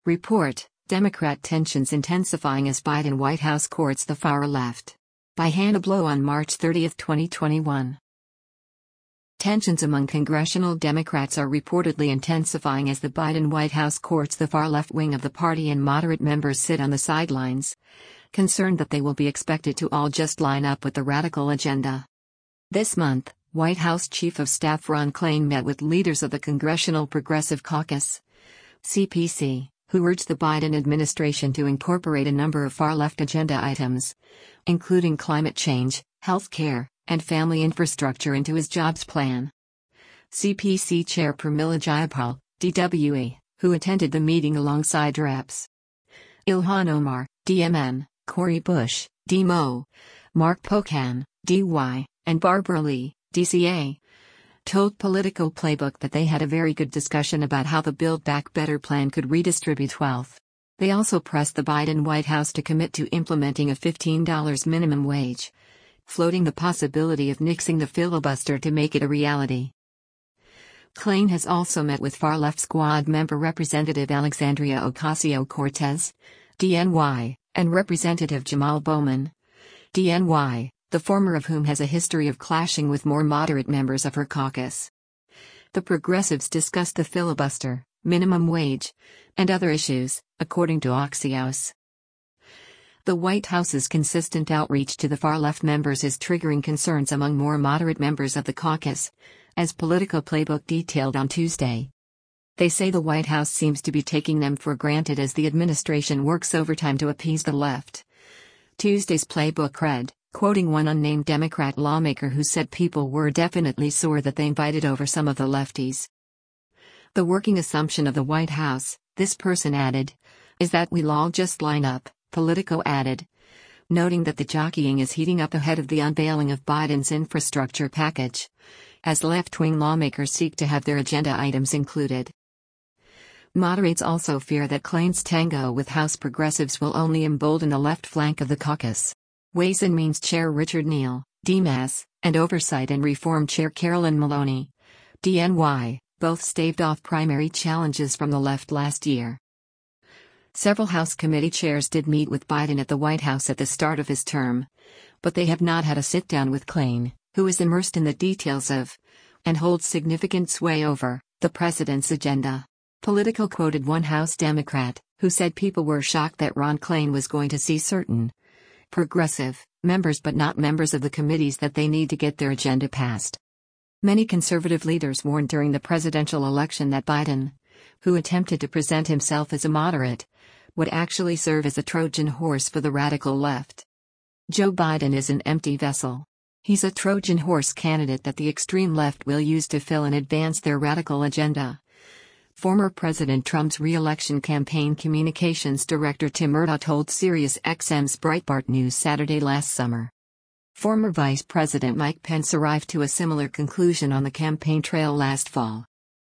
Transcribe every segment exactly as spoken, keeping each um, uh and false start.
Report: Democrat tensions intensifying as Biden White House courts the far left. By Hannah Blow on March thirtieth, twenty twenty-one. Tensions among congressional Democrats are reportedly intensifying as the Biden White House courts the far left wing of the party, and moderate members sit on the sidelines, concerned that they will be expected to all just line up with the radical agenda. This month, White House Chief of Staff Ron Klain met with leaders of the Congressional Progressive Caucus, C P C, who urged the Biden administration to incorporate a number of far-left agenda items, including climate change, health care, and family infrastructure, into his jobs plan. C P C Chair Pramila Jayapal, D W E, who attended the meeting alongside Reps Ilhan Omar, D M N, Cori Bush, D M O, Mark Pocan, D Y, and Barbara Lee, D C A, told Politico Playbook that they had a very good discussion about how the Build Back Better plan could redistribute wealth. They also pressed the Biden White House to commit to implementing a fifteen dollars minimum wage, floating the possibility of nixing the filibuster to make it a reality. Klain has also met with far-left squad member Representative Alexandria Ocasio-Cortez, D N Y, and Representative Jamal Bowman, D N Y, the former of whom has a history of clashing with more moderate members of her caucus. The progressives discussed the filibuster, minimum wage, and other issues, according to Axios. The White House's consistent outreach to the far-left members is triggering concerns among more moderate members of the caucus, as Politico Playbook detailed on Tuesday. They say the White House seems to be taking them for granted as the administration works overtime to appease the left. Tuesday's Playbook read, quoting one unnamed Democrat lawmaker who said people were definitely sore that they invited over some of the lefties. The working assumption of the White House, this person added, is that we'll all just line up, Politico added, noting that the jockeying is heating up ahead of the unveiling of Biden's infrastructure package, as left-wing lawmakers seek to have their agenda items included. Moderates also fear that Klain's tango with House progressives will only embolden the left flank of the caucus. Ways and Means Chair Richard Neal, D M S, and Oversight and Reform Chair Carolyn Maloney, D N Y, both staved off primary challenges from the left last year. Several House committee chairs did meet with Biden at the White House at the start of his term, but they have not had a sit-down with Klain, who is immersed in the details of, and holds significant sway over, the president's agenda. Politico quoted one House Democrat, who said people were shocked that Ron Klain was going to see certain progressive members but not members of the committees that they need to get their agenda passed. Many conservative leaders warned during the presidential election that Biden, who attempted to present himself as a moderate, would actually serve as a Trojan horse for the radical left. Joe Biden is an empty vessel. He's a Trojan horse candidate that the extreme left will use to fill and advance their radical agenda. Former President Trump's re-election campaign communications director Tim Urtaugh told SiriusXM's Breitbart News Saturday last summer. Former Vice President Mike Pence arrived to a similar conclusion on the campaign trail last fall.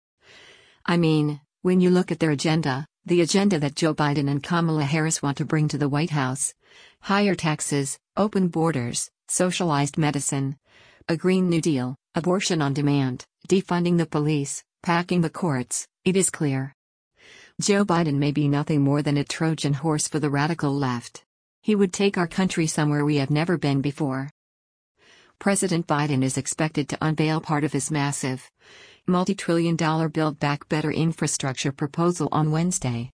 I mean, when you look at their agenda, the agenda that Joe Biden and Kamala Harris want to bring to the White House, higher taxes, open borders, socialized medicine, a Green New Deal, abortion on demand, defunding the police, packing the courts, it is clear. Joe Biden may be nothing more than a Trojan horse for the radical left. He would take our country somewhere we have never been before. President Biden is expected to unveil part of his massive, multi-trillion dollar Build Back Better infrastructure proposal on Wednesday.